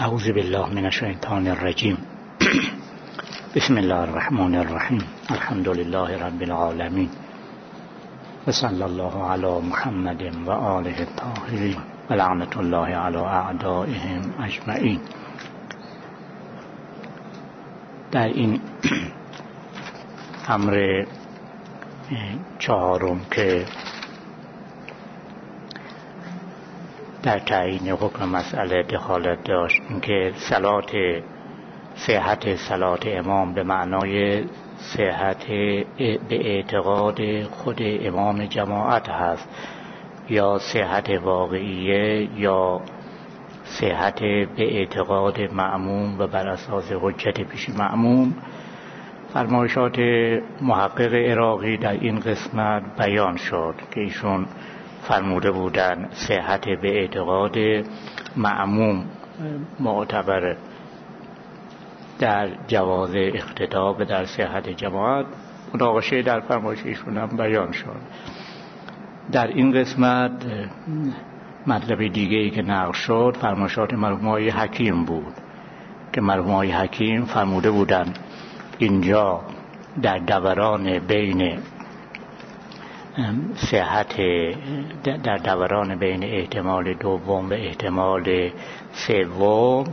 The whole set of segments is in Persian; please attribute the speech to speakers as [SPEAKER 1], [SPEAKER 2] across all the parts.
[SPEAKER 1] اعوذ بالله من الشیطان الرجیم. بسم الله الرحمن الرحیم. الحمد لله رب العالمین و صلی الله علی محمد و آله الطاهرین و لعنت الله علی اعدائهم اجمعین. در این امر چهارم که در تعیین حکم مسئله دخالت داشت، اینکه صحت صلات امام به معنای صحت به اعتقاد خود امام جماعت هست یا صحت واقعیه یا صحت به اعتقاد مأموم و بر اساس حجت پیش مأموم. فرمایشات محقق عراقی در این قسمت بیان شد که ایشون فرموده بودن صحت به اعتقاد مأموم معتبر در جواز اقتدا و در صحت جماعت. مناقشه در فرمایش ایشون هم بیان شد. در این قسمت مطلب دیگه‌ای که نقل شد فرمایشات مرحوم آقای حکیم بود که مرحوم آقای حکیم فرموده بودن اینجا در دوران بین صحت، در دوران بین احتمال دوم و احتمال سوم،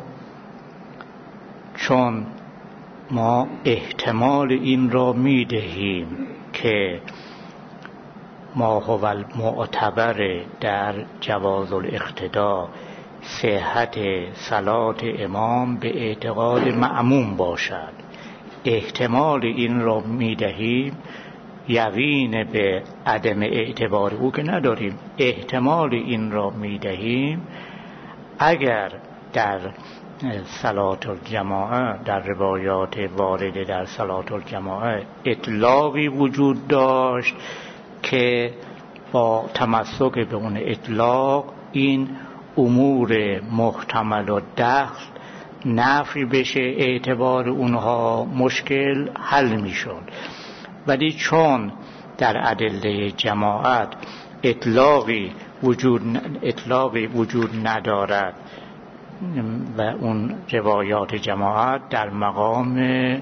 [SPEAKER 1] چون ما احتمال این را میدهیم که ما هو المعتبر در جواز الاقتدا صحت صلات امام به اعتقاد مأموم باشد، احتمال این را میدهیم، یقین به عدم اعتبار او که نداریم، احتمال این را میدهیم اگر در صلات الجماعه، در روایات وارده در صلات الجماعه اطلاقی وجود داشت که با تمسک به اون اطلاق این امور محتمل و دخل نفی بشه، اعتبار اونها مشکل حل میشد. ولی چون در ادله جماعت اطلاقی وجود ندارد و اون روایات جماعت در مقام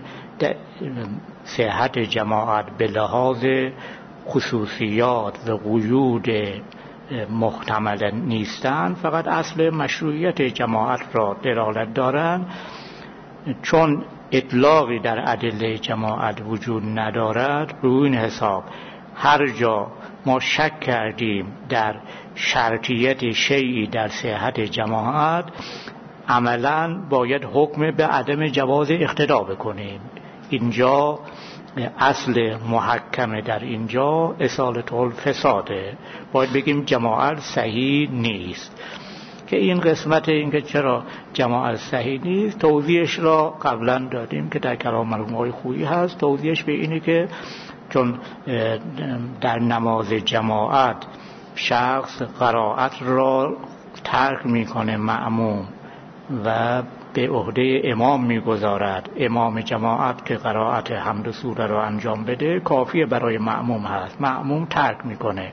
[SPEAKER 1] صحت جماعت به لحاظ خصوصیات و قیود محتمل نیستند، فقط اصل مشروعیت جماعت را دلالت دارند، چون اطلاقی در ادله جماعت وجود ندارد، روی این حساب هر جا ما شک کردیم در شرطیت شیئی در صحت جماعت، عملاً باید حکم به عدم جواز اقتدا بکنیم. اینجا اصل محکم در اینجا اصالة الفساده، باید بگیم جماعت صحیح نیست. که این قسمت اینکه چرا جماعت صحیح نیست توضیحش را قبلا دادیم که در کلام مرحوم آقای خویی هست. توضیحش به اینه که چون در نماز جماعت شخص قرائت را ترک میکنه مأموم و به عهده امام میگذارد، امام جماعت که قرائت حمد و سوره را انجام بده کافیه برای مأموم هست، مأموم ترک میکنه.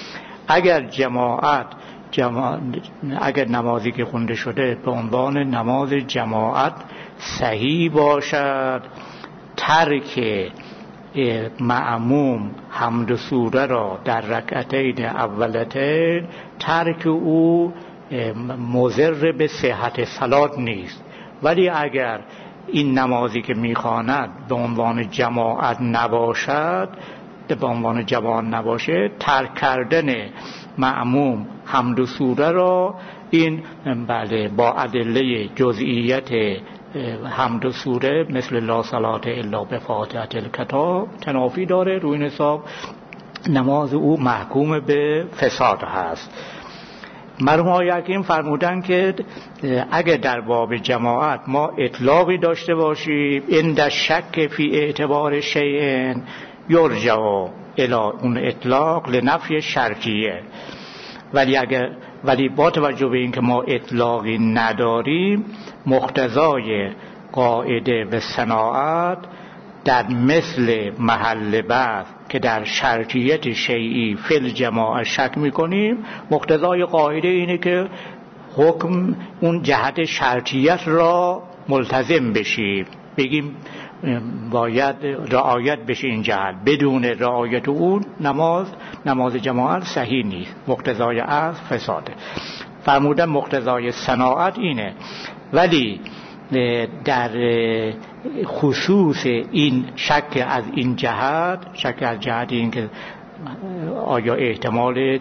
[SPEAKER 1] اگر نمازی که خونده شده به عنوان نماز جماعت صحیح باشد، ترک مأموم حمد و سوره را در رکعتین اولتین ترک او مضر به صحت صلات نیست. ولی اگر این نمازی که میخواند به عنوان جماعت نباشه، ترک کردن مأموم حمد و سوره را این با ادله جزئیت حمد و سوره مثل لا صلاة الا بفاتحة الکتاب تنافی داره، روی این حساب نماز او محکوم به فساد هست. مرحوم آقای حکیم فرمودن که اگر در باب جماعت ما اطلاقی داشته باشیم، عند شک فی اعتبار شیء یرجع الی اون اطلاق لنفی شرطیه، ولی با توجه به اینکه ما اطلاقی نداریم، مقتضای قاعده و صناعت در مثل محل بحث که در شرطیت شیئی فی الجماعه شک میکنیم، مقتضای قاعده اینه که حکم اون جهت شرطیت را ملتزم بشیم، بگیم باید رعایت بشه این جهت، بدون رعایت اون نماز جماعت صحیح نیست، مقتضای اصل فساده. فرمودن مقتضای صناعت اینه، ولی در خصوص این شک از این جهت، شک از جهت این که آیا احتمال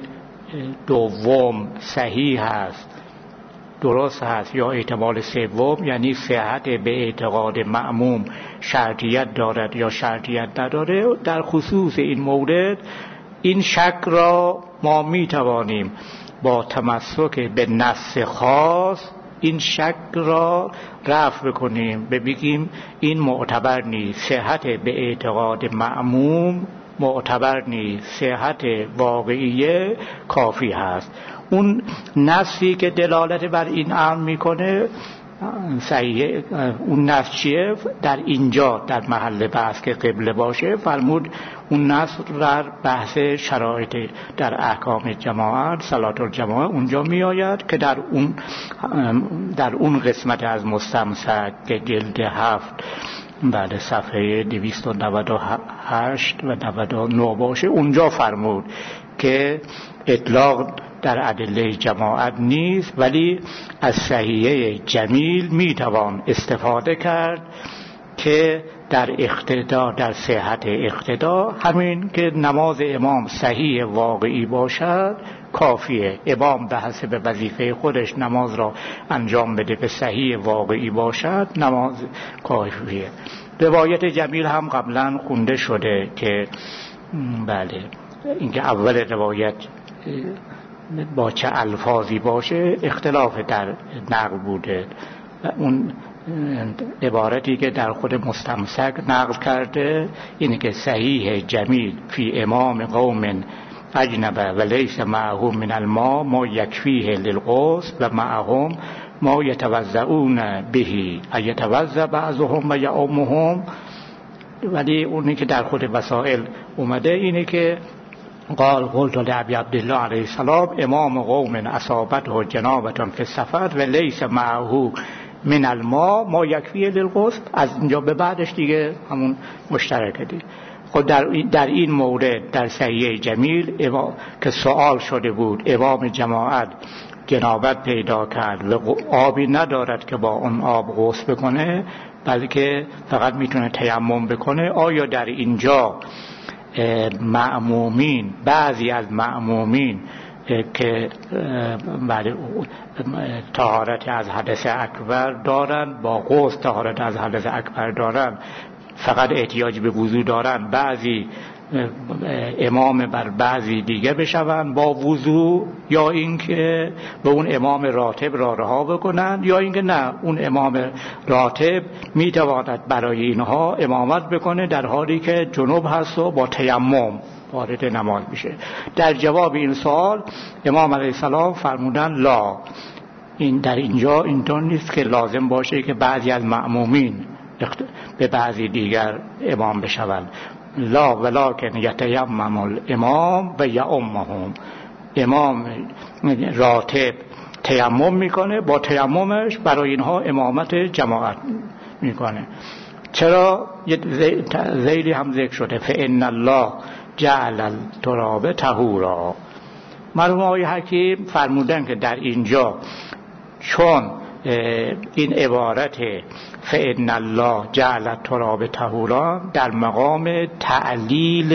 [SPEAKER 1] دوم صحیح هست، درست هست، یا احتمال سوم یعنی صحت به اعتقاد مأموم شرطیت دارد یا شرطیت نداره، در خصوص این مورد این شک را ما می توانیم با تمسک به نص خاص این شک را رفع بکنیم، بگیم این معتبر نیست، صحت به اعتقاد مأموم معتبر نیست، صحت واقعیه کافی هست. اون نصی که دلالت بر این امر میکنه صحیح، اون نص چیه؟ در اینجا در محل بحث که قبله باشه فرمود اون نص در بحث شرایط در احکام جماعت، صلات الجماعه اونجا می آید که در اون قسمت از مستمسک که جلد 7 بعد صفحه 298 و 99 باشه، اونجا فرمود که اطلاق در ادله جماعت نیست، ولی از صحیحه جمیل میتوان استفاده کرد که در اقتدا، در صحت اقتدا، همین که نماز امام صحیح واقعی باشد کافیه. امام به حسب وظیفه خودش نماز را انجام بده به صحیح واقعی باشد، نماز کافیه. روایت جمیل هم قبلا خونده شده که بله، اینکه اول روایت با چه الفاظی باشه اختلاف در نقل بوده. اون عبارتی که در خود مستمسک نقل کرده اینه که صحیح جمیل فی امام قوم اجنبه و لیس معهم من الماء ما یکفیه للغسل و معهم ما یتوضعون بهی ایتوضع بعضهم و یعمهم. ولی اونی که در خود وسائل اومده اینه که قلت لأبی عبدالله علیه السلام امام قوم اصابته جنابة فی السفر و لیس معه من الماء ما یکفیه للغسل. از اینجا به بعدش دیگه همون مشترکه دیگه. خود در این مورد در صحیح جمیل که سوال شده بود امام جماعت جنابت پیدا کرد و آبی ندارد که با اون آب غسل بکنه بلکه فقط میتونه تیمم بکنه، آیا در اینجا مأمومین، بعضی از مأمومین که طهارت از حدث اکبر دارن، با غسل طهارت از حدث اکبر دارن، فقط احتیاج به وضو دارن، بعضی امام بر بعضی دیگه بشون با وضو، یا اینکه به اون امام راتب را رها بکنن، یا اینکه نه اون امام راتب میتواند برای اینها امامت بکنه در حالی که جنوب هست و با تیمم وارد نماز میشه. در جواب این سوال امام علیه السلام فرمودن لا، این در اینجا اینطور نیست که لازم باشه که بعضی از مأمومین به بعضی دیگر امام بشوند. لا ولکن یتیمم الامام و یعمهم، امام راتب تیمم میکنه، با تیممش برای اینها امامت جماعت میکنه. چرا؟ ذیلی هم ذکر شده فإن الله جعل التراب طهورا. مرحوم آقای حکیم فرمودن که در اینجا چون این عبارت فإن الله جعل التراب طهورا در مقام تعلیل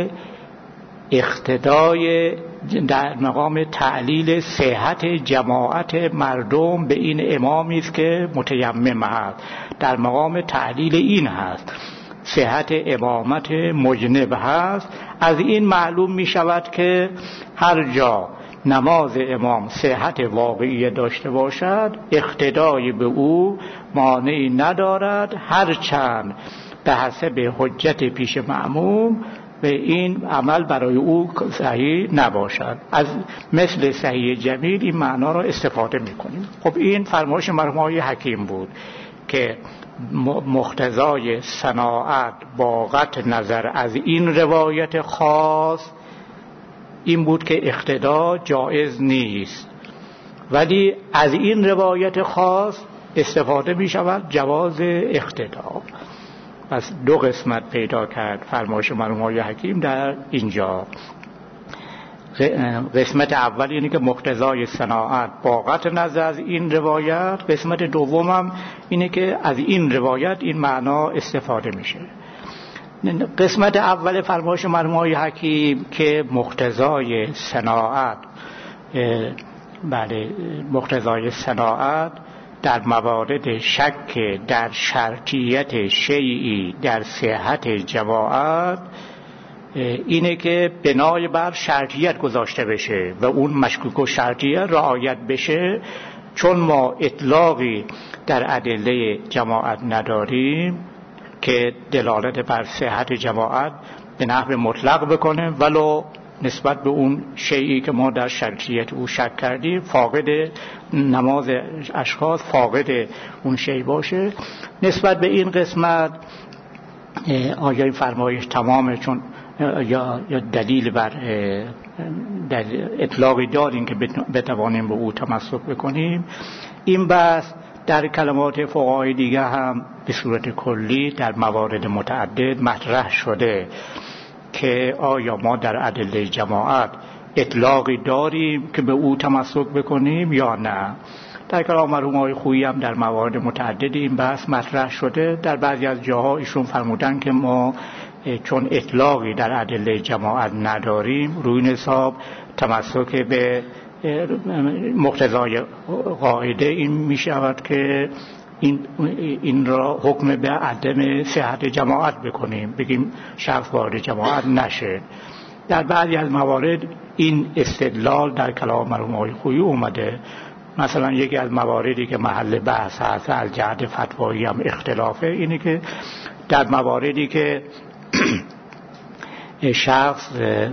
[SPEAKER 1] اقتدای، در مقام تعلیل صحت جماعت مردم به این امامی است که متیمم هست، در مقام تعلیل این هست، صحت امامت مجنب هست. از این معلوم می شود که هر جا نماز امام صحت واقعی داشته باشد اقتدای به او مانعی ندارد، هرچند به حسب حجت پیش مأموم به این عمل برای او صحیح نباشد. از مثل صحیح جمیل این معنا را استفاده می‌کنیم. خب این فرمایش مرحوم آقای حکیم بود که مقتضای صناعت با قطع نظر از این روایت خاص این بود که اقتدا جایز نیست ولی از این روایت خاص استفاده می شود جواز اقتدا. پس دو قسمت پیدا کرد فرمایش مرحوم آقای حکیم در اینجا. قسمت اول اینه که مقتضای صناعت با قطع نظر از این روایت، قسمت دومم اینه که از این روایت این معنا استفاده میشه. قسمت اول فرمایش مرحوم آقای حکیم که مقتضای صناعت، بله، مقتضای صناعت در موارد شک در شرطیت شیئی در صحت جماعت اینه که بنای بر شرطیت گذاشته بشه و اون مشکوک و شرطیت رعایت بشه. چون ما اطلاقی در ادله جماعت نداریم که دلالت بر صحت جماعت به نحو مطلق بکنه، ولو نسبت به اون شیئی که ما در شرطیت او شک کردیم فاقد نماز اشخاص فاقد اون شیء باشه. نسبت به این قسمت آیا این فرمایش تمامه؟ چون یا دلیل بر اطلاقی داریم که بتوانیم به او تمسک بکنیم. این بحث در کلمات فقهای دیگه هم به صورت کلی در موارد متعدد مطرح شده که آیا ما در ادله جماعت اطلاقی داریم که به او تمسک بکنیم یا نه. در کلام مرحوم آقای خویی هم در موارد متعدد این بحث مطرح شده. در بعضی از جاها ایشون فرمودن که ما چون اطلاقی در ادله جماعت نداریم، روی این حساب تمسک به مقتضای قاعده این می شود که این را حکم به عدم صحت جماعت بکنیم، بگیم شخص وارد جماعت نشه. در بعضی از موارد این استدلال در کلام مرحوم آقای خویی اومده. مثلا یکی از مواردی که محل بحث هست از جهت فتوایی هم اختلافه، اینه که در مواردی که شخص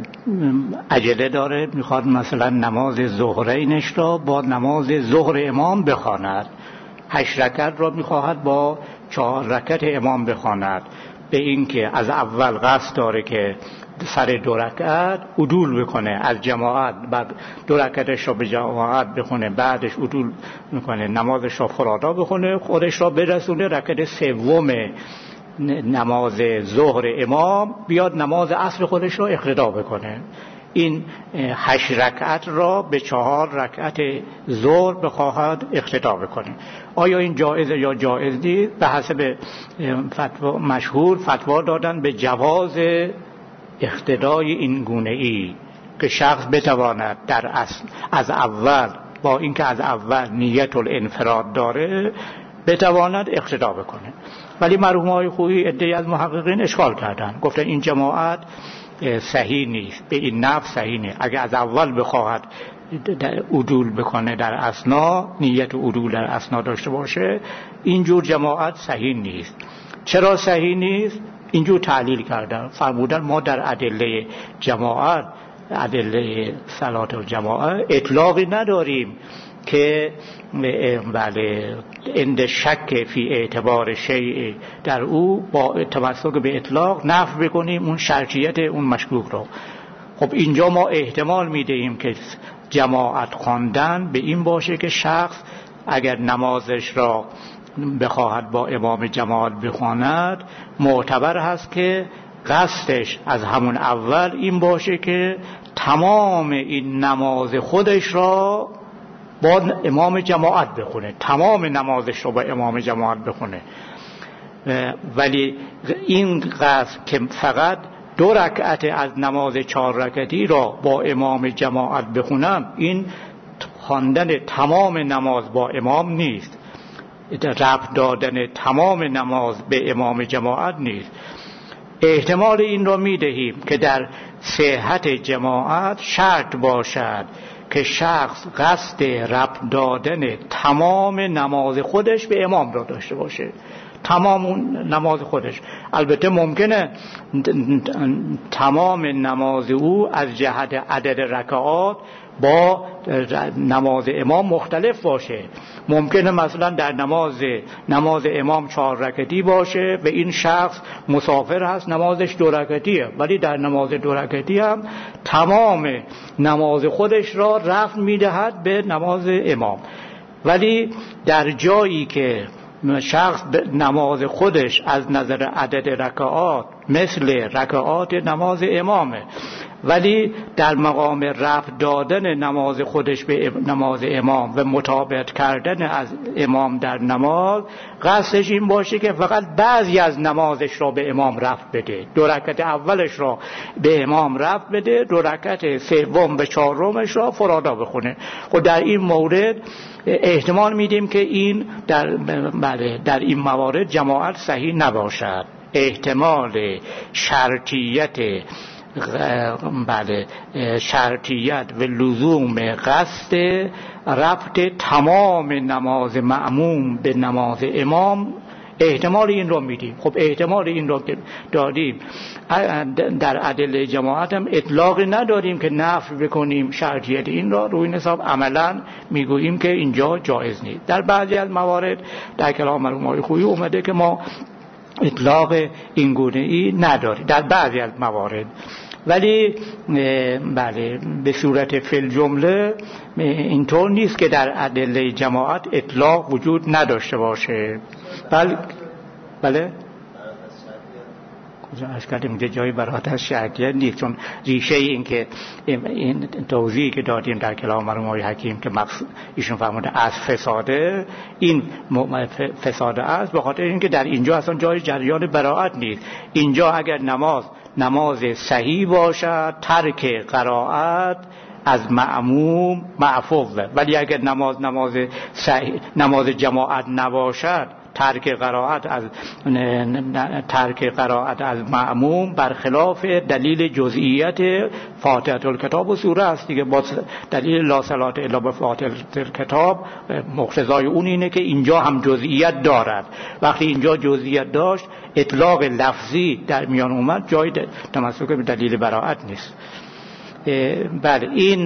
[SPEAKER 1] عجله داره، میخواد مثلا نماز ظهرینش را با نماز ظهر امام بخواند، 8 رکعت را میخواهد با 4 رکعت امام بخواند، به این که از اول قصد داره که سر 2 رکعت عدول بکنه از جماعت، بعد 2 رکعتش را به جماعت بخونه، بعدش عدول میکنه نمازش را فرادا بخونه، خودش را برسونه رکعت سوم نماز ظهر امام، بیاد نماز عصر خودش را اقتدا بکنه. این 8 رکعت را به 4 رکعت ظهر بخواهد اقتدا بکنه. آیا این جایزه یا جایز نیست؟ به حسب فتوا مشهور فتوا دادن به جواز اقتدای این گونه ای که شخص بتواند در اصل از اول با اینکه از اول نیت الانفراد داره بتواند اقتدا بکنه. ولی مرحوم آقای خویی عده‌ای از محققین اشکال کردن، گفتن این جماعت صحیح نیست، به این نفع صحیح نیست. اگه از اول بخواهد عدول بکنه در اثنا، نیت عدول در اثنا داشته باشه، اینجور جماعت صحیح نیست. چرا صحیح نیست؟ اینجور تعلیل کردن، فرمودن ما در ادله جماعت، ادله صلات الجماعت اطلاقی نداریم که بله عند شک فی اعتبار شیء در او با تمسک به اطلاق نفی بکنیم اون شرطیت اون مشکوک رو. خب اینجا ما احتمال میدهیم که جماعت خواندن به این باشه که شخص اگر نمازش را بخواهد با امام جماعت بخواند، معتبر هست که قصدش از همون اول این باشه که تمام این نماز خودش را با امام جماعت بخونه، تمام نمازش رو با امام جماعت بخونه. ولی این قصد که فقط 2 رکعت از نماز 4 رکعتی را با امام جماعت بخونم، این خواندن تمام نماز با امام نیست، ربط دادن تمام نماز به امام جماعت نیست. احتمال این را میدهیم که در صحت جماعت شرط باشد که شخص قصد ربط دادن تمام نماز خودش به امام را داشته باشه. تمام اون نماز خودش. البته ممکنه تمام نماز او از جهت عدد رکعات با نماز امام مختلف باشه. ممکنه مثلا در نماز امام 4 رکعتی باشه و این شخص مسافر هست نمازش 2 رکعتیه، ولی در نماز 2 رکعتی هم تمام نماز خودش را رفع میدهد به نماز امام. ولی در جایی که شخص نماز خودش از نظر عدد رکعات مثل رکعات نماز امامه، ولی در مقام رفع دادن نماز خودش به نماز امام و مطابقت کردن از امام در نماز قصدش این باشه که فقط بعضی از نمازش را به امام رفع بده، 2 رکعت اولش را به امام رفع بده، 2 رکعت سوم و چهارمش را فرادا بخونه. خب در این مورد احتمال میدیم که این در این موارد جماعت صحیح نباشد. احتمال شرطیت و لزوم قصد ربط تمام نماز مأموم به نماز امام، احتمال این رو میدیم. خب احتمال این رو که دادیم در ادله جماعت هم اطلاقی نداریم که نفی بکنیم شرطیت این را، روی این حساب عملا میگوییم که اینجا جایز نیست. در بعضی از موارد در کلام مرحوم خویی اومده که ما اطلاق این گونه‌ای نداریم در بعضی از موارد، ولی بله به صورت فی الجمله اینطور نیست که در ادله جماعت اطلاق وجود نداشته باشه. بله کجا عرض کردیم که جایی برات از شرطیت نیست، چون ریشه این که این توضیحی که دادیم در کلام مرحوم حکیم که ایشون فرموده از فساده، این فساده است به خاطر اینکه در اینجا اصلا جای جریان براءت نیست. اینجا اگر نماز صحیح باشد ترک قرائت از مأموم معفوه، ولی اگر نماز جماعت نباشد ترک قرائت از مأموم برخلاف دلیل جزئیت فاتحه الکتاب و سوره است دیگه. با دلیل لا صلاة الا بفاتحه الکتاب مقتضای اون اینه که اینجا هم جزئیت دارد. وقتی اینجا جزئیت داشت اطلاق لفظی در میان اومد، جای تمسک به دلیل براءت نیست. بله این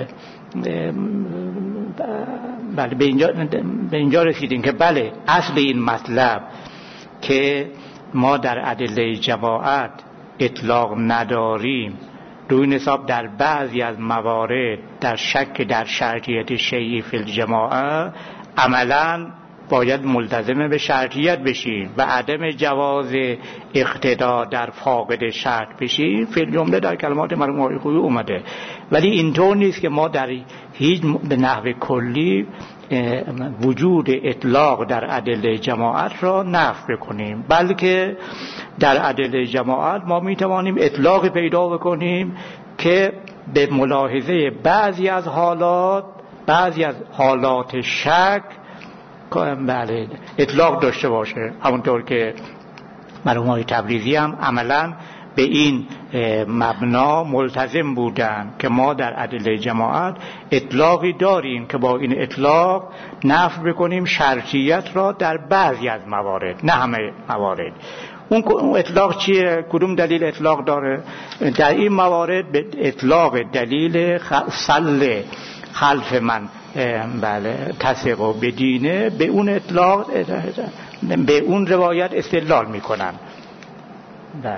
[SPEAKER 1] بله به اینجا رسیدیم که بله اصل این مطلب که ما در ادله جماعت اطلاق نداریم، روی حساب در بعضی از موارد در شک در شرطیت شیعی فی الجماعه عملاً باید ملتزم به شرطیت بشیم و عدم جواز اقتدا در فاقد شرط بشیم. فی الجمله در کلمات مرحوم خویی اومده، ولی اینطور نیست که ما در هیچ به نحو کلی وجود اطلاق در ادله جماعت را نفی بکنیم، بلکه در ادله جماعت ما میتوانیم اطلاق پیدا بکنیم که به ملاحظه بعضی از حالات شک بله اطلاق داشته باشه. همونطور که مرحوم تبریزی هم عملا به این مبنا ملتزم بودن که ما در ادله جماعت اطلاقی داریم که با این اطلاق نفی بکنیم شرطیت را در بعضی از موارد، نه همه موارد. اون اطلاق چیه؟ کدوم دلیل اطلاق داره؟ در این موارد به اطلاق دلیل صل خلف من بله تثق و بدینه، به اون اطلاق به اون روایت استدلال میکنن. بله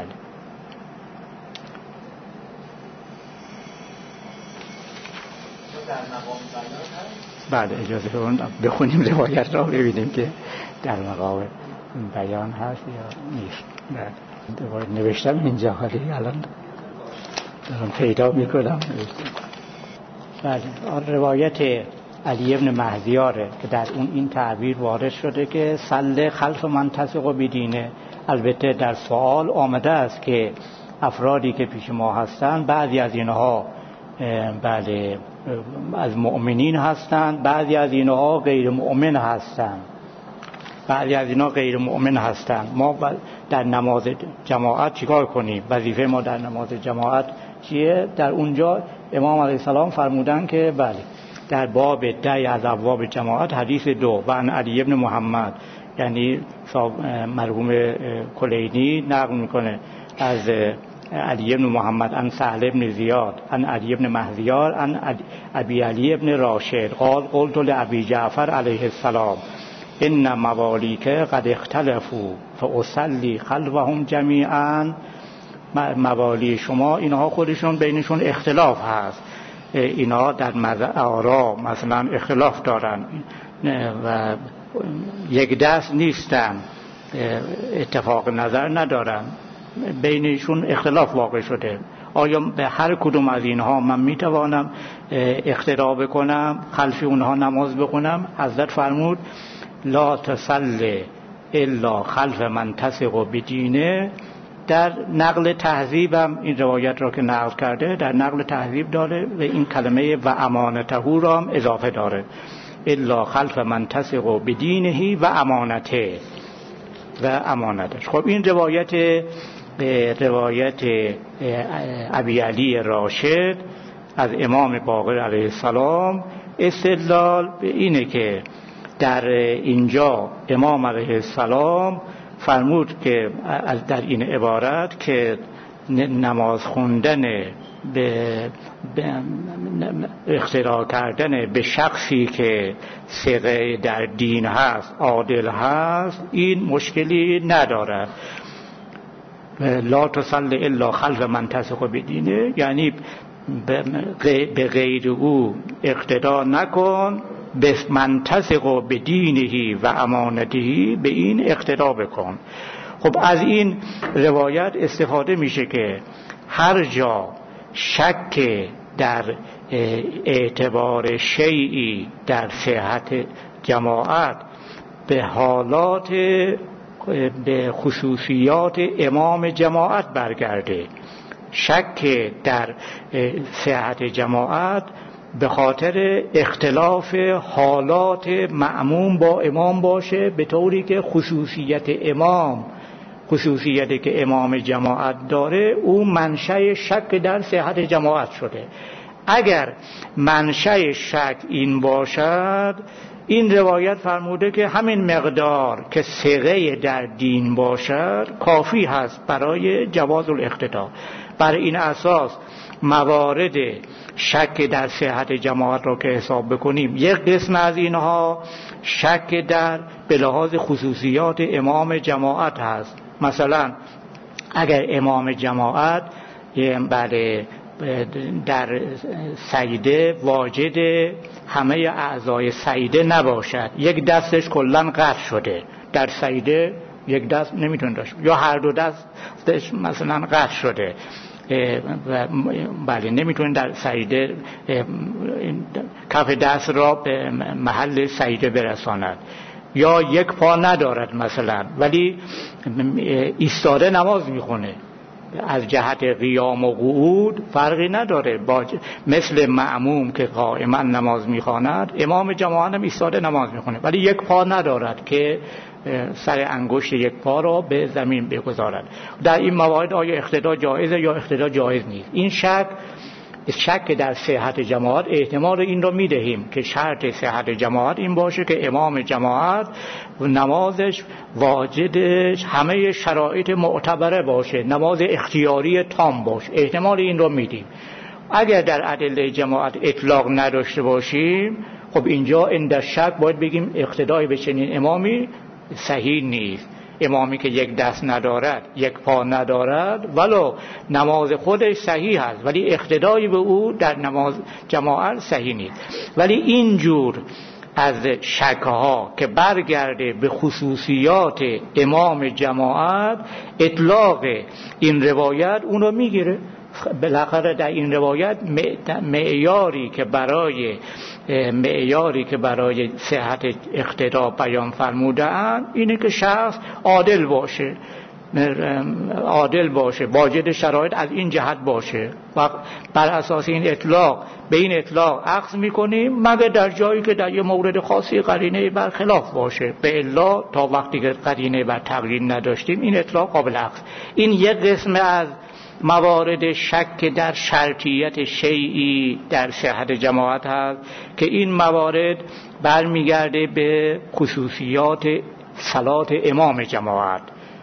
[SPEAKER 1] بله اجازه بخونیم روایت را ببینیم که در مقام بیان هست یا نیست. بله نوشتم اینجا، حالی الان دارم پیدا میکنم. بله روایت علی ابن مهدیاره که در اون این تعبیر وارد شده که صل خلف من تثق و بدینه. البته در سوال آمده است که افرادی که پیش ما هستند بعضی از اینها بله از مؤمنین هستند، بعضی از اینها غیر مؤمن هستند، ما در نماز جماعت چیکار کنیم؟ وظیفه ما در نماز جماعت چیه؟ در اونجا امام علیه السلام فرمودن که بله در باب 10 از ابواب جماعت حدیث 2 و عن علی ابن محمد یعنی مرحوم کلینی نقل میکنه از علی بن محمد عن سهل بن زیاد عن علی بن مهذیار عن ابی علی بن راشد قال قلت لابی جعفر علیه السلام ان موالیک قد اختلفوا فاصلی خلفهم جمیعا. موالی شما اینها خودشون بینشون اختلاف هست، اینا در آرا مثلا اختلاف دارن و یک دست نیستن، اتفاق نظر ندارن، بینشون اختلاف واقع شده. آیا به هر کدوم از اینها من میتوانم اقتدا بکنم، خلف اونها نماز بخونم؟ حضرت فرمود لا تصلی الا خلف من تثق بدینه. در نقل تهذیبم این روایت را که نقل کرده در نقل تهذیب داره و این کلمه و امانته را هم اضافه داره، الا خلف من تثق بدینه و امانته و امانتش. خب این روایت ابی علی راشد از امام باقر علیه السلام استدلال به اینه که در اینجا امام علیه السلام فرمود که در این عبارت که نماز خوندن به اقتدا کردن به شخصی که ثقه در دین هست، عادل هست، این مشکلی ندارد. لا تصلی الا خلف من تثق بدینه، یعنی به غیر او اقتدا نکن، به من تثق بدینه و امانته، به این اقتدا بکن. خب از این روایت استفاده میشه که هر جا شک در اعتبار شیئی در صحت جماعت به حالات، به خصوصیات امام جماعت برگرده، شک در صحت جماعت به خاطر اختلاف حالات مأموم با امام باشه، به طوری که خصوصیتی که امام جماعت داره او منشأ شک در صحت جماعت شده. اگر منشأ شک این باشد، این روایت فرموده که همین مقدار که ثقه در دین باشد کافی هست برای جواز الاقتدا. بر این اساس موارد شک در صحت جماعت را که حساب بکنیم، یک قسم از اینها شک در به لحاظ خصوصیات امام جماعت هست. مثلا اگر امام جماعت در سجده واجد همه اعضای سجده نباشد، یک دستش کلا قطع شده در سجده، یک دست نمیتونه داشت، یا هر دو دستش مثلا قطع شده بله نمیتونه در سجده کف دست را به محل سجده برساند، یا یک پا ندارد مثلا ولی ایستاده نماز میخونه، از جهت قیام و قعود فرقی نداره، مثل مأموم که قائما نماز میخواند، امام جماعت هم ایستاده نماز میخونه ولی یک پا ندارد که سر انگشت یک پا را به زمین بگذارد. در این موارد آیا اقتدا جایزه یا اقتدا جایز نیست؟ این شک در صحت جماعت احتمال این رو میدهیم که شرط صحت جماعت این باشه که امام جماعت نمازش واجدش همه شرایط معتبره باشه، نماز اختیاری تام باشه، احتمال این رو میدیم. اگر در ادله جماعت اطلاق نداشته باشیم، خب اینجا عند شک باید بگیم اقتدای به چنین امامی صحیح نیست. امامی که یک دست ندارد، یک پا ندارد، ولو نماز خودش صحیح است ولی اقتدایی به او در نماز جماعت صحیح نیست. ولی اینجور از شکها که برگرده به خصوصیات امام جماعت، اطلاق این روایت اون رو میگیره. بالاخره در این روایت معیاری که برای صحت اقتدا بیان فرموده‌اند اینه که شخص عادل باشه، واجد شرایط از این جهت باشه و بر اساس این اطلاق به این اطلاق اخذ میکنیم، مگر در جایی که در یه مورد خاصی قرینه بر خلاف باشه. به الا تا وقتی که قرینه بر تغییر نداشتیم این اطلاق قابل اخذ. این یک قسم از موارد شک در شرطیت شیئی در صحت جماعت هست که این موارد برمیگرده به خصوصیات صلات امام جماعت،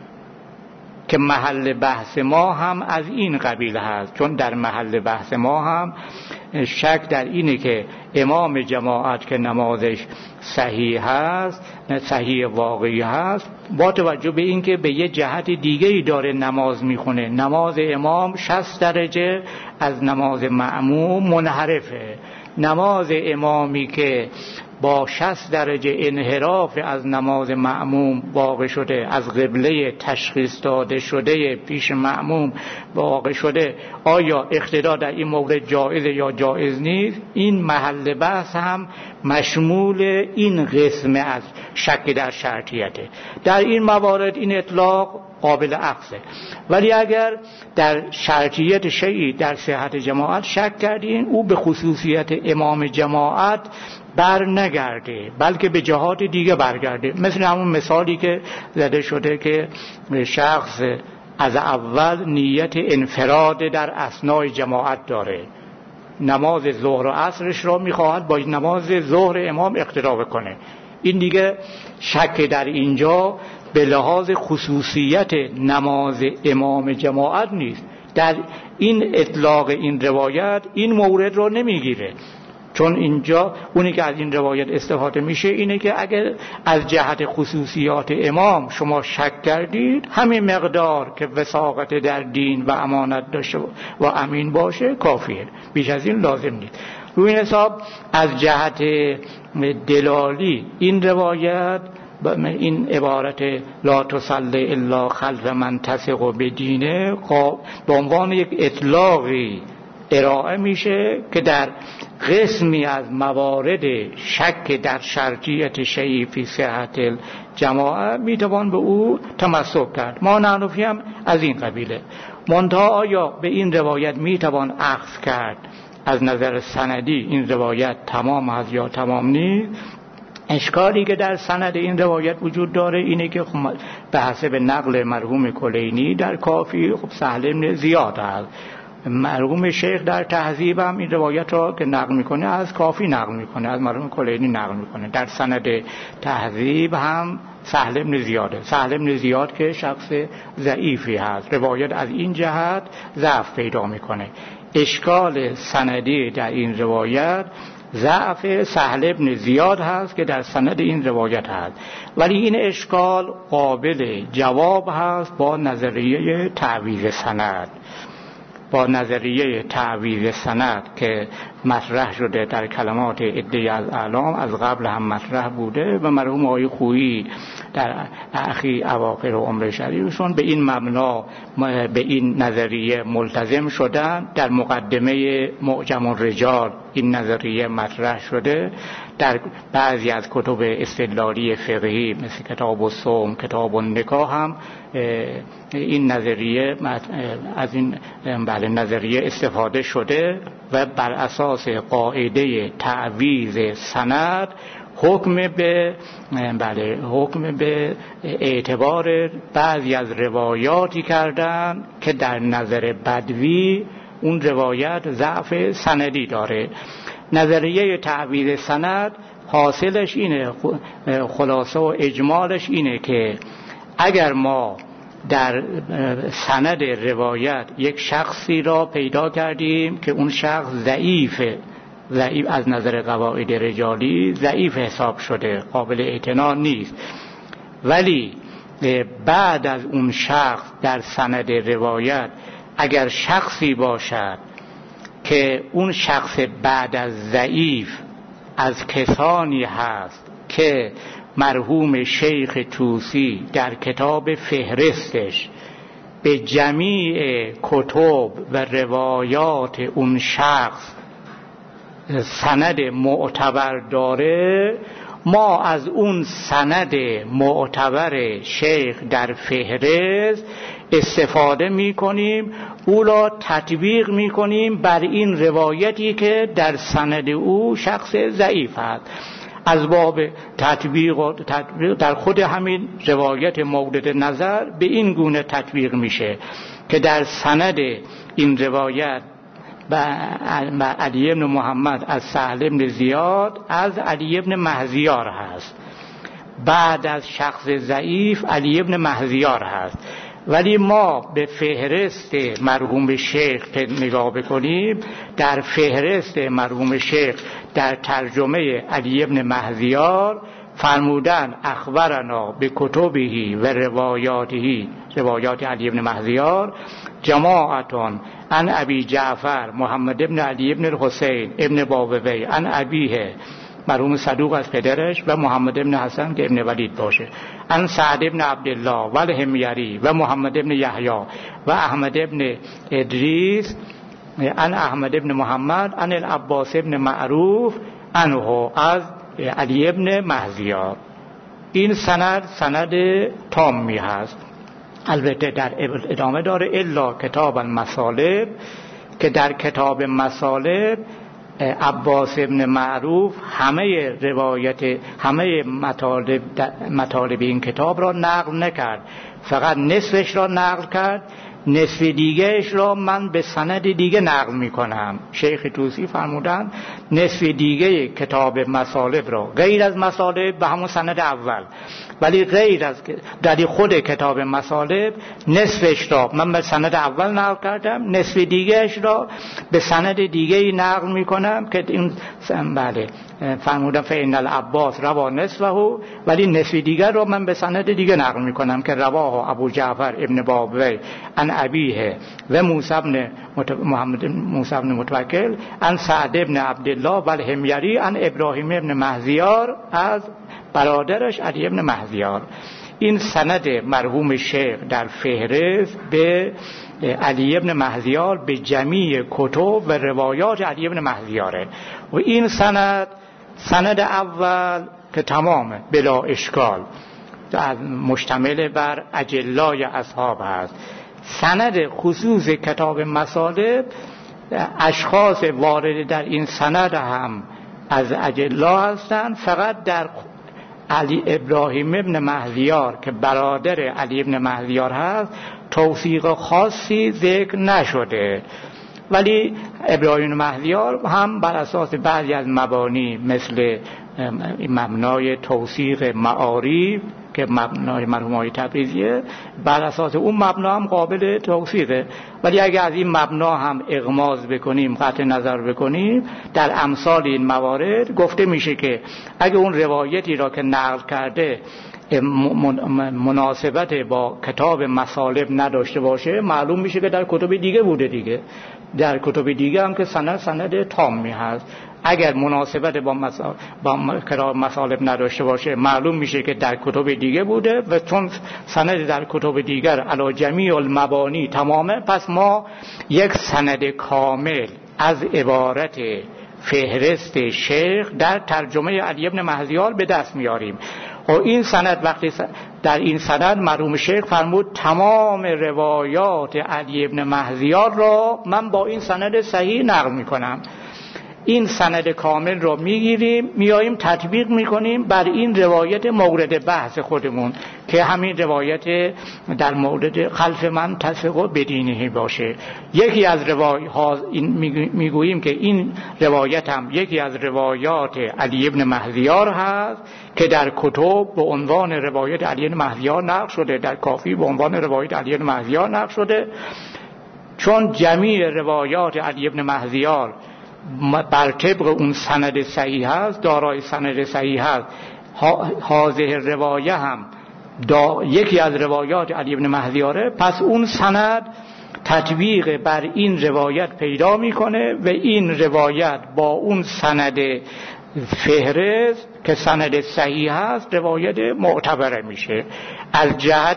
[SPEAKER 1] که محل بحث ما هم از این قبیل هست. چون در محل بحث ما هم شک در اینه که امام جماعت که نمازش صحیح هست، صحیح واقعی هست، با توجه به اینکه به یه جهت دیگه‌ای داره نماز میخونه. نماز امام 60 درجه از نماز مأموم منحرفه. نماز امامی که با 60 درجه انحراف از نماز مأموم واقع شده، از قبله تشخیص داده شده پیش مأموم واقع شده، آیا اقتدا در این مورد جایز یا جایز نیست؟ این محل بحث هم مشمول این قسم از شک در شرطیته. در این موارد این اطلاق قابل اخذه. ولی اگر در شرطیت شیعی در صحت جماعت شک کردین، او به خصوصیت امام جماعت بر نگرده، بلکه به جهات دیگه برگرده. مثل همون مثالی که زده شده که شخص از اول نیت انفراد در اثنای جماعت داره، نماز ظهر و عصرش را میخواهد با نماز ظهر امام اقتدا بکنه. این دیگه شک در اینجا به لحاظ خصوصیت نماز امام جماعت نیست. در این اطلاق این روایت این مورد رو نمیگیره، چون اینجا اونی که از این روایت استفاده میشه اینه که اگر از جهت خصوصیات امام شما شک کردید، همین مقدار که وثاقت در دین و امانت داشته و امین باشه کافیه، بیش از این لازم نیست. روی این حساب از جهت دلالی این روایت، این عبارت لا تصلی الا خلف من تثق بدینه به عنوان یک اطلاقی ارائه میشه که در قسمی از موارد شک در شرطیت شیعی فی صحت الجماعه میتوان به او تمسک کرد. ما نحنفی هم از این قبیله. منتها آیا به این روایت میتوان اخذ کرد از نظر سندی این روایت تمام هست یا تمام نیست؟ اشکالی که در سند این روایت وجود داره اینه که به حسب نقل مرحوم کلینی در کافی سهل بن زیاد هست. مرحوم شیخ در تهذیب هم این روایت را که نقل میکنه از کافی نقل میکنه، از مرحوم کلینی نقل میکنه. در سند تهذیب هم سهل بن زیاده. سهل بن زیاد که شخص ضعیفی هست، روایت از این جهت ضعف پیدا میکنه. اشکال سندی در این روایت ضعف سهل بن زیاد هست که در سند این روایت هست، ولی این اشکال قابل جواب هست با نظریه تعویض سند. با نظریه تعویض سند که مطرح شده در کلمات عده از اعلام، از قبل هم مطرح بوده و مرحوم آقای خویی در اواخر عمر شریفشون به این مبنا به این نظریه ملتزم شدن. در مقدمه معجم الرجال این نظریه مطرح شده. در بعضی از کتب استدلالی فقهی مثل کتاب الصوم، کتاب النکاح هم این نظریه از این نظریه استفاده شده و بر اساس قاعده تعویض سند حکم به اعتبار بعضی از روایاتی کردن که در نظر بدوی اون روایت ضعف سندی داره. نظریه تعویض سند حاصلش اینه، خلاصه و اجمالش اینه که اگر ما در سند روایت یک شخصی را پیدا کردیم که اون شخص ضعیف از نظر قواعد رجالی ضعیف حساب شده، قابل اعتنا نیست، ولی بعد از اون شخص در سند روایت اگر شخصی باشد که اون شخص بعد از ضعیف از کسانی هست که مرحوم شیخ طوسی در کتاب فهرستش به جمیع کتب و روایات اون شخص سند معتبر داره، ما از اون سند معتبر شیخ در فهرست استفاده می کنیم، او را تطبیق می کنیم بر این روایتی که در سند او شخص ضعیف است. از باب تطبیق در خود همین روایت مورد نظر به این گونه تطبیق میشه که در سند این روایت علی بن محمد از سهل بن زیاد از علی بن مهزیار هست. بعد از شخص ضعیف علی ابن مهذیار هست. ولی ما به فهرست مرحوم شیخ که نگاه بکنیم، در فهرست مرحوم شیخ در ترجمه علی ابن مهذیار فرمودن اخبرنا به کتبهی و روایاته، روایات علی ابن مهذیار، جماعتان عن ابی جعفر محمد ابن علی ابن الحسین ابن بابوی عن ابیه، مرحوم صدوق از پدرش، و محمد ابن حسن که ابن ولید باشه، عن سعد ابن عبدالله و الحمیری و محمد ابن یحیی و احمد ابن ادریس عن احمد ابن محمد عن العباس ابن معروف عنه از علی ابن مهذیار. این سند تامی هست. البته در ادامه داره الا کتاب المصالب، که در کتاب مصالب عباس ابن معروف همه روایت، همه مطالب این کتاب را نقل نکرد، فقط نصفش را نقل کرد، نصف دیگهش را من به سند دیگه نقل میکنم. شیخ طوسی فرمودن نصف دیگه کتاب مصالب را، غیر از مصالب به همون سند اول، ولی غیر از در خود کتاب مصالب نصفش را من به سند اول نقل کردم، نصف دیگهش را به سند دیگه نقل میکنم که این بله فرمودن فإن العباس روا نصفه، ولی نصف دیگر را من به سند دیگه نقل میکنم که رواه ابو جعفر ابن بابوی عن ابیه و محمد موسی بن متوکل عن سعد ابن عبدالله و الحمیری عن ابراهیم ابن مهذیار از برادرش علی ابن مهذیار. این سند مرحوم شیخ در فهرست به علی ابن مهذیار به جمیع کتب و روایات علی ابن مهذیاره. و این سند اول که تمامه بلا اشکال مشتمل بر اجلای اصحاب هست. سند خصوص کتاب مصالب، اشخاص وارد در این سند هم از اجلا هستند، فقط در علی ابراهیم ابن مهذیار که برادر علی ابن مهذیار هست توثیق خاصی ذکر نشده، ولی ابراهیم مهذیار هم بر اساس بعضی از مبانی مثل مبنای توثیق معارف که مبنای مرحوم تبریزیه، بر اساس اون مبنا هم قابل توثیقه. ولی اگر از این مبنا هم اغماض بکنیم، قطع نظر بکنیم، در امثال این موارد گفته میشه که اگه اون روایتی را که نقل کرده مناسبت با کتاب مصالب نداشته باشه، معلوم میشه که در کتب دیگه بوده دیگه. در کتب دیگه هم که سند تامی هست. اگر مناسبت با کتاب مصالب نداشته باشه، معلوم میشه که در کتب دیگه بوده، و چون سند در کتب دیگر علی جمیع المبانی تمامه، پس ما یک سند کامل از عبارت فهرست شیخ در ترجمه علی ابن مهذیار به دست میاریم. و این سند وقتی در این سند مرحوم شیخ فرمود تمام روایات علی ابن مهذیار را من با این سند صحیح نقل میکنم. این سند کامل رو میگیریم، میاییم تطبیق میکنیم بر این روایت مورد بحث خودمون که همین روایت در مورد خلف من تثق بدینه باشه. یکی از روایات میگوییم که این روایت هم یکی از روایات علی ابن مهذیار هست که در کتب به عنوان روایت علی ابن مهذیار نقل شده، در کافی به عنوان روایت علی ابن مهذیار نقل شده. چون جمیع روایات علی ابن مهذیار بر طبق اون سند صحیح هست، دارای سند صحیح هست، هذه روایه هم یکی از روایات علی ابن مهذیاره، پس اون سند تطبیق بر این روایت پیدا میکنه و این روایت با اون سند فهرست که سند صحیح هست روایت معتبره میشه. از جهت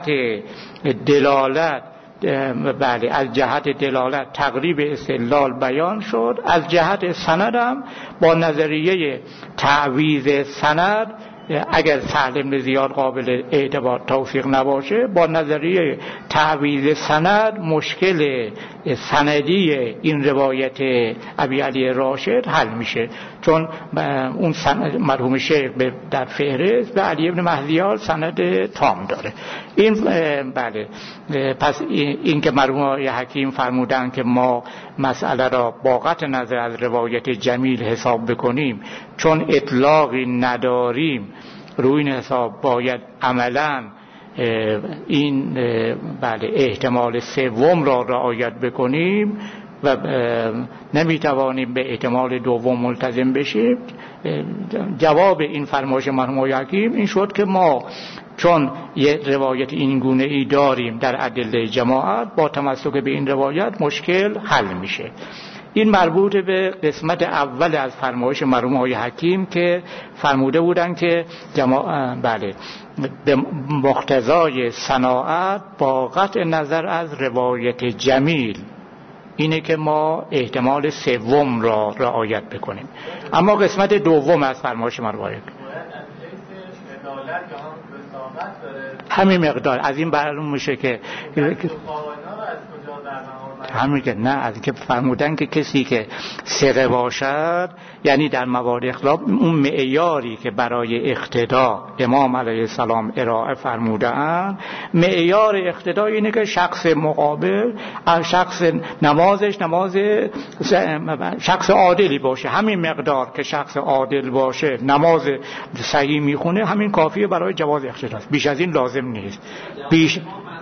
[SPEAKER 1] دلالت بله، از جهت دلالت تقریب استدلال بیان شد. از جهت سند هم با نظریه تعویض سند، اگر سهل بن زیاد قابل اعتبار توثیق نباشه، با نظریه تعویض سند مشکل سندی این روایت ابی علی راشد حل میشه، چون اون مرحوم شیخ در فهرست به علی ابن مهذیار سند تام داره. این بله، پس این که مرحوم حکیم فرمودن که ما مسئله را با قطع نظر از روایت جمیل حساب بکنیم، چون اطلاقی نداریم روی این حساب باید عملاً این بله احتمال سوم را رعایت بکنیم و نمیتوانیم به احتمال دوم ملتزم بشیم. جواب این فرمایش مرحوم آقای حکیم این شد که ما چون یه روایت این گونه ای داریم در ادله جماعت، با تمسک به این روایت مشکل حل میشه. این مربوط به قسمت اول از فرمایش مرحوم آقای حکیم که فرموده بودن که بله به مقتضای صناعت با قطع نظر از روایت جمیل اینه که ما احتمال سوم را رعایت بکنیم. اما قسمت دوم از فرمایش مرحوم همین مقدار از این معلوم میشه که همین که نه از که فرمودن که کسی که ثقه باشد، یعنی در موارد اختلاف اون معیاری که برای اقتدا امام علیه السلام ارائه فرمودن، معیار اقتدا اینه که شخص مقابل شخص نمازش نماز شخص عادلی باشه. همین مقدار که شخص عادل باشه نماز صحیح میخونه، همین کافیه برای جواز اقتداست، بیش از این لازم نیست. بیش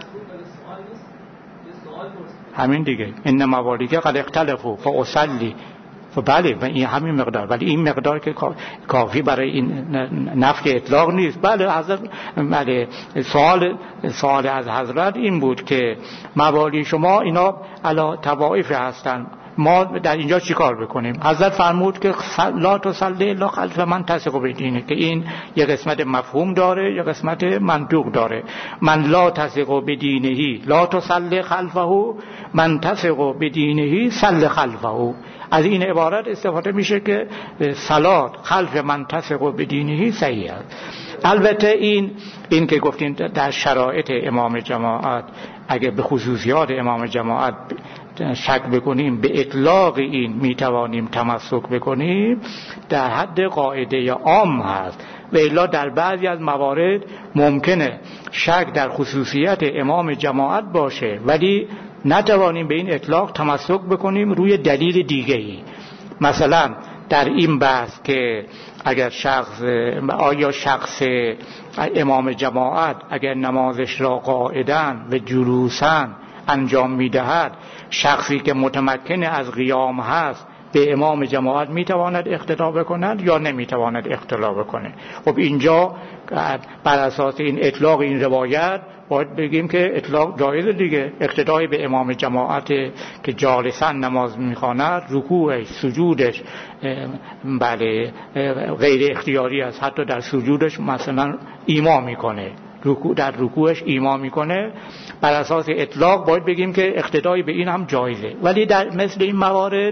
[SPEAKER 1] همین دیگه ان موالیک قد اختلفوا فاصلی بله این همین مقدار، ولی این مقدار که کافی برای این نفی اطلاق نیست. بله حضرت بله سوال از حضرت این بود که موالی شما اینا علی طوائف هستن، ما در اینجا چی کار بکنیم؟ حضرت فرمود که لا تصلی الا خلف من تثق بدینه، که این یه قسمت مفهوم داره یه قسمت منطوق داره. من لا تثق بدینه لا تصلی خلفه، من تثق بدینه صلی خلفه. از این عبارت استفاده میشه که صلات خلف من تثق بدینه صحیح است. البته این که گفتین در شرایط امام جماعت اگه به خصوصیات امام جماعت شک بکنیم، به اطلاق این میتوانیم تمسک بکنیم، در حد قاعده عام هست. و الا در بعضی از موارد ممکنه شک در خصوصیت امام جماعت باشه ولی نتوانیم به این اطلاق تمسک بکنیم روی دلیل دیگه‌ای. مثلا در این بحث که اگر آیا شخص امام جماعت اگر نمازش را قاعداً و جلوساً انجام میدهد، شخصی که متمکن از قیام هست به امام جماعت میتواند اقتدا بکند یا نمیتواند اقتدا بکنه؟ خب اینجا بر اساس این اطلاق این روایت باید بگیم که اطلاق جایز دیگه. اقتدای به امام جماعت که جالسا نماز میخواند، رکوعش سجودش بله غیر اختیاری است، حتی در سجودش مثلا ایما میکنه، در رکوعش ایما میکنه. بر اساس اطلاق باید بگیم که اقتدای به این هم جایزه. ولی در مثل این موارد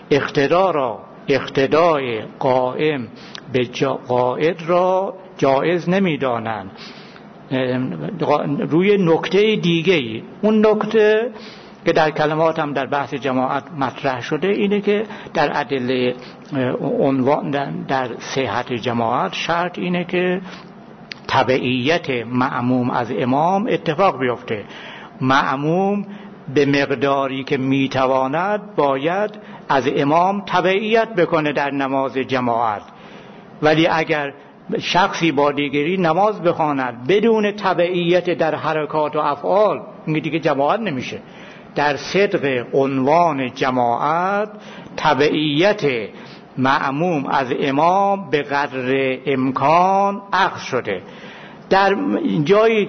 [SPEAKER 1] اقتدای قائم به قائد را جایز نمیدانند روی نکته دیگه‌ای. اون نکته که در کلمات هم در بحث جماعت مطرح شده اینه که در ادله عنوان در صحت جماعت شرط اینه که تبعیت مأموم از امام اتفاق بیفته. مأموم به مقداری که میتواند باید از امام تبعیت بکنه در نماز جماعت، ولی اگر شخصی با دیگری نماز بخواند بدون تبعیت در حرکات و افعال، این دیگه جماعت نمیشه. در صدق عنوان جماعت تبعیت مأموم از امام به قدر امکان اخذ شده. در جایی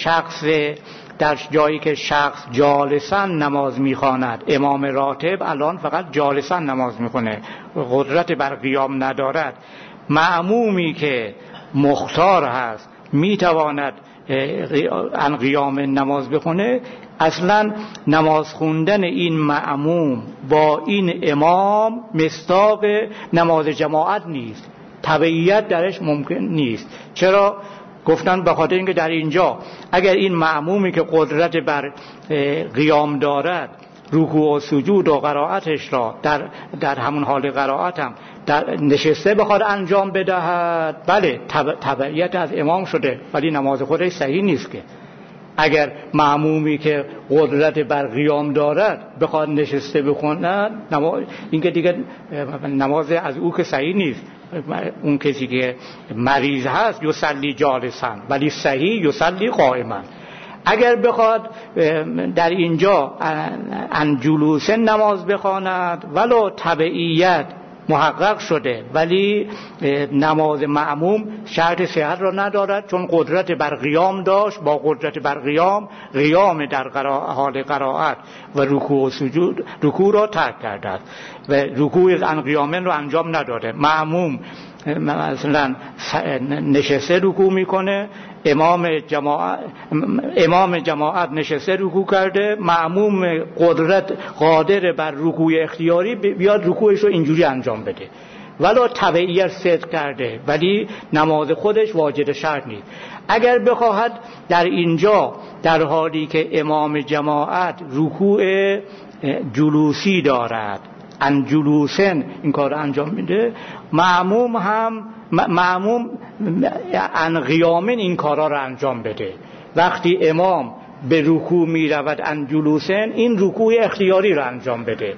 [SPEAKER 1] که شخص جالسا نماز میخواند، امام راتب الان فقط جالسا نماز میخونه، قدرت بر قیام ندارد، مأمومی که مختار هست میتواند ان قیام نماز بخونه، اصلا نماز خوندن این مأموم با این امام مصداق نماز جماعت نیست، تبعیت درش ممکن نیست. چرا؟ گفتن به خاطر اینکه در اینجا اگر این مأمومی که قدرت بر قیام دارد رکوع و سجود و قرائتش را در همون حال قرائت هم در نشسته بخواد انجام بدهد، بله تبعیت از امام شده ولی نماز خودش صحیح نیست. که اگر مأمومی که قدرت بر قیام دارد بخواد نشسته بخوند، این که دیگه نماز از او که صحیح نیست، اون کسی که مریض هست یصلی جالسا ولی صحیح یصلی قائما. اگر بخواد در اینجا ان جلوس نماز بخواند ولو تبعیت محقق شده ولی نماز معموم شرط صحت را ندارد، چون قدرت بر قیام داشت، با قدرت بر قیام در حال قرائت و رکوع و سجود رکوع را ترک کرده است و رکوع ان قیامن را انجام نداده. معموم مثلا نشسته رکوع میکنه، امام جماعت نشسته رکوع کرده، معموم قادر بر رکوع اختیاری بیاد رکوعش رو اینجوری انجام بده، ولی تبعیت صدق کرده ولی نماز خودش واجد شرط نیست. اگر بخواهد در اینجا در حالی که امام جماعت رکوع جلوسی دارد ان جلوسن این کار انجام میده، معموم ان قیامن این کارا رو انجام بده. وقتی امام به رکوع میرود ان جلوسن این رکوع اختیاری رو انجام بده.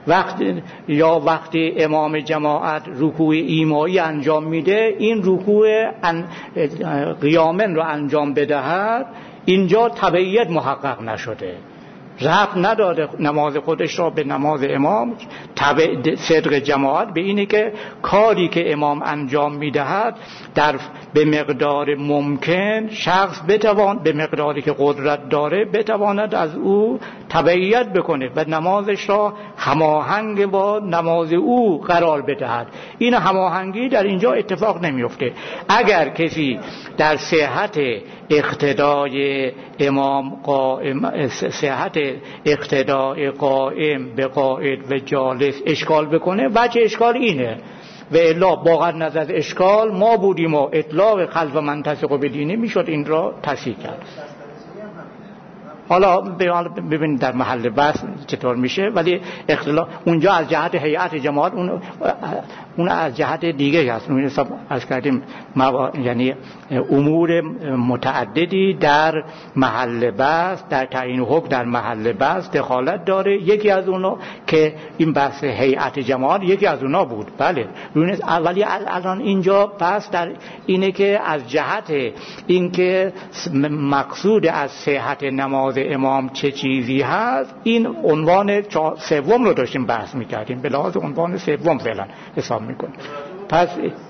[SPEAKER 1] وقتی امام جماعت رکوع ایمایی انجام میده این رکوع قیامن رو انجام بدهد. اینجا تبعیت محقق نشده، ربط نداده نماز خودش را به نماز امام. صدق جماعت به اینه که کاری که امام انجام میدهد به مقدار ممکن شخص به مقداری که قدرت داره بتواند از او تبعیت بکنه و نمازش را هماهنگ با نماز او قرار بدهد. این هماهنگی در اینجا اتفاق نمیفته. اگر کسی در صحت اقتدای امام قائم، صحت اقتدای قائم به قاعد و جالس اشکال بکنه، وجه اشکال اینه و الا باقر نظر اشکال ما بودیم و اطلاق خلف منتصق به دینه میشد این را تصحیح کرد. حالا ببینید در محل بحث چطور میشه، ولی اختلاف اونجا از جهت هیئت جماعت اون از جهت دیگه هست. اون حساب از کردیم یعنی امور متعددی در محل بحث در تعیین حکم در محل بحث دخالت داره. یکی از اونا که این بحث هیئت جماعت یکی از اونا بود، بله، ولی الان اینجا بحث در اینه که از جهت اینکه مقصود از صحت نماز امام چه چیزی هست، این عنوان سوم رو داشتیم بحث میکردیم، به لحاظ عنوان سوم فعلا حساب میکنیم. پس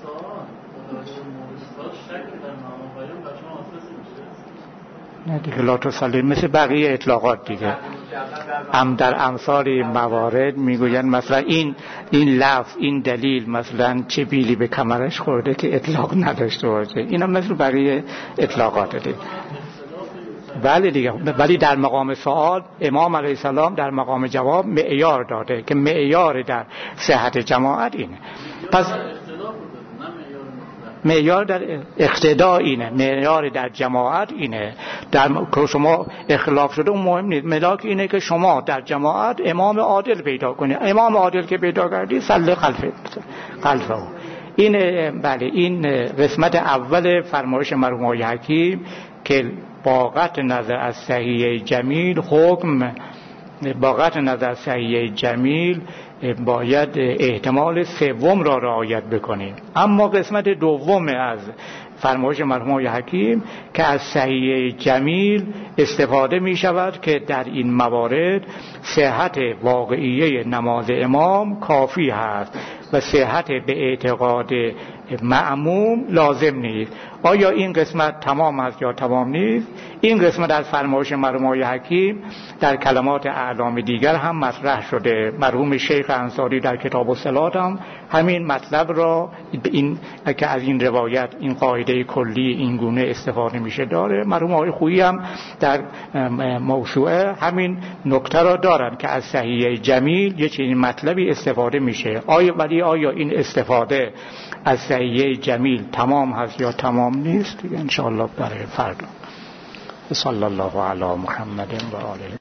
[SPEAKER 1] نه دیگه لا تصلی مثل بقیه اطلاقات دیگه در امثال موارد میگوین مثلا این لفظ این دلیل مثلا چه بیلی به کمرش خورده که اطلاق نداشته باشه، اینا مثل بقیه اطلاقات دیگه. بله دیگه، ولی در مقام سوال امام علیه السلام در مقام جواب معیار داده که معیار در صحت جماعت اینه. پس معیار در اقتدا اینه، معیار در جماعت اینه. در که شما اختلاف شده اون مهم نیست، ملاک اینه که شما در جماعت امام عادل پیدا کنید. امام عادل که پیدا کردی صلی خلفه. این بله، این قسمت اول فرمایش مرحوم آقای حکیم که باقت نظر از صحیح جمیل حکم باقت نظر صحیح جمیل باید احتمال سوم را رعایت بکنیم. اما قسمت دوم از فرمایش مرحوم آقای حکیم که از صحیح جمیل استفاده می شود که در این موارد صحت واقعیه نماز امام کافی هست و صحت به اعتقاد معموم لازم نیست. آیا این قسمت تمام است یا تمام نیست؟ این قسمت از فرمایش مرحوم آقای حکیم در کلمات اعلام دیگر هم مطرح شده. مرحوم شیخ انصاری در کتاب الصلات هم همین مطلب را این که از این روایت این قاعده کلی این گونه استفاده میشه داره. مرحوم آقای خویی هم در موسوعه همین نکته را دارن که از صحیح جمیل یه چنین مطلبی استفاده میشه. آیا این استفاده از صحیح جمیل تمام هست یا تمام نیست؟ ان شاء الله برای فردا. صلی الله علی محمد و آله